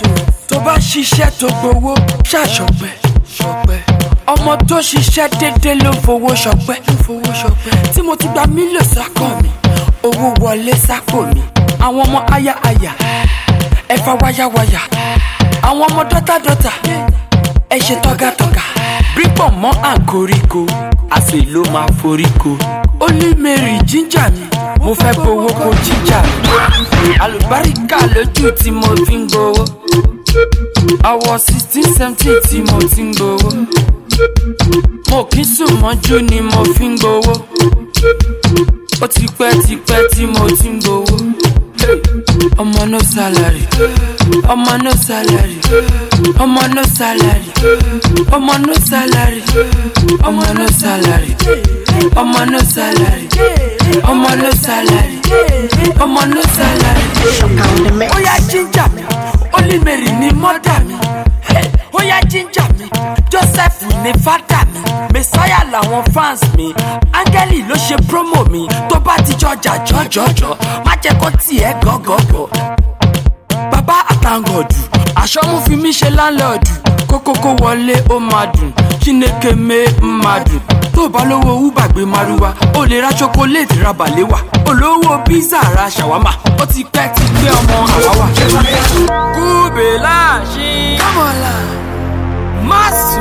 tó bá ṣiṣẹ́ tó gbowó ṣàṣọpẹ́ ọmọ tó ṣiṣẹ́ dédé ló fowó ṣọpẹ́ tí mo ti gba mílíọ̀nù sákọ̀ mi owó wọlé sápò mi àwọn ọmọ aya ẹ̀fà wáyàwáyà àwọn ọmọ dọ́tà ẹ ṣe tọ́gàtọ́gà bípọ̀ mọ́ àǹkoríko àṣẹ ló máa foríko ó ní mary jíjà mi mo fẹ́ gbowó kó jíjà mi àlùbáríkà lójú tí mo fi ń gbowó àwọ̀ 16-17 tí mo ti ń gbowó mo kì í sùn mọ́jú ni mo fi ń gbowó ó ti pẹ́ tí mo ti ń gbowó ọmọ no salary ọmọ no salary ọmọ no salary ọmọ no salary ọmọ no salary ọmọ no salary ọmọ no salary ọmọ no salary ó yá jíjà mi Olímèrì ni mọ́dà mi ó yá jíjà mi Joseph ni fádà mi Messiah làwọn fans mi áńgẹ́lì ló ṣe promo mi tó bá ti jọjà jọjọjọ má jẹ́ kó tiẹ̀ gọ́gọ́gọ́ bàbá àtàngọ̀dù àṣọmú fi mí ṣe láńlọ́ọ̀dù kókókó wọlé ó máa dùn Chineke mé máa dùn tó bá lówó uber gbé maruwa ó lè ra chocolate ra bàléwà olówó pizza ra ṣàwámà ó ti pẹ́ ti gbé ọmọ àwáwà. kúbélà ṣí kámọ́lá máàsù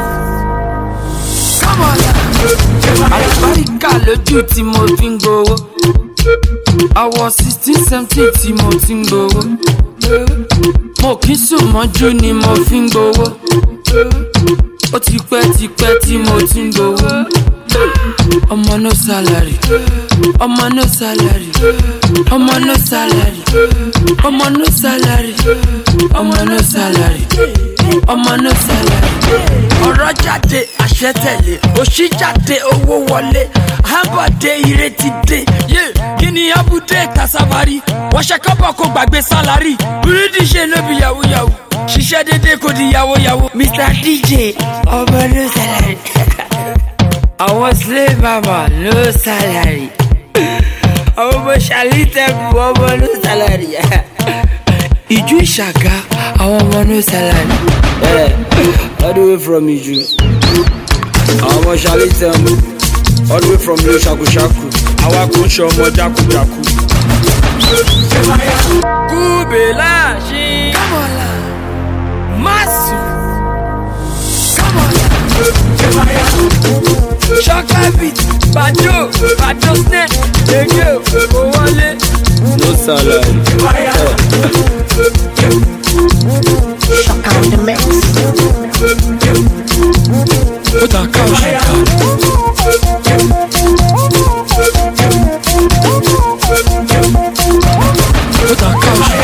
kámọ́lá àlùbáríkà lójú tí mo fi ń gbowó àwọ̀ 16-17 tí mo ti ń gbowó mo kì í sùn mọ́jú ni mo fi ń gbowó ó ti pẹ́ tí mo ti ń gbowó ọmọ no salary ọmọ no salary ọmọ no salary ọmọ no salary ọmọ no salary ọmọ no salary ọ̀rọ̀ jáde àṣẹ tẹ̀lé òṣì jáde owó wọlé àbọ̀dé ìrètí dé kí ni abúdé tasabari wọ́n ṣe kọ́bọ̀ kó gbàgbé sálárì búrúdì ṣe ló bí yahoo ṣiṣẹ́ dédé kò di yahoo Mr. DJ ọmọ no salary àwọn slave mama no salary àwọn ọmọ ṣàlítẹ̀kù ọmọ no salary ìjú ìṣàgá àwọn ọmọ no salary all the way from ìjú àwọn ọmọ ṣàlítẹ̀kù all the way from lo ṣàkúṣàkú àwa kò ń ṣe ọmọ jákujàku. kúbélà ṣí kámọ́lá máàsù kámọ́lá Shokabit, Bajo snare, Ege, Owale, no salary. Shock on the mix. Put a couch in Put a couch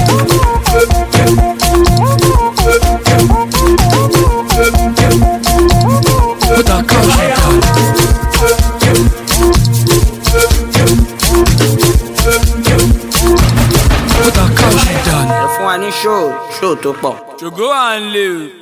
Put a couch Fún wa ní show tó pọ̀. To go and live.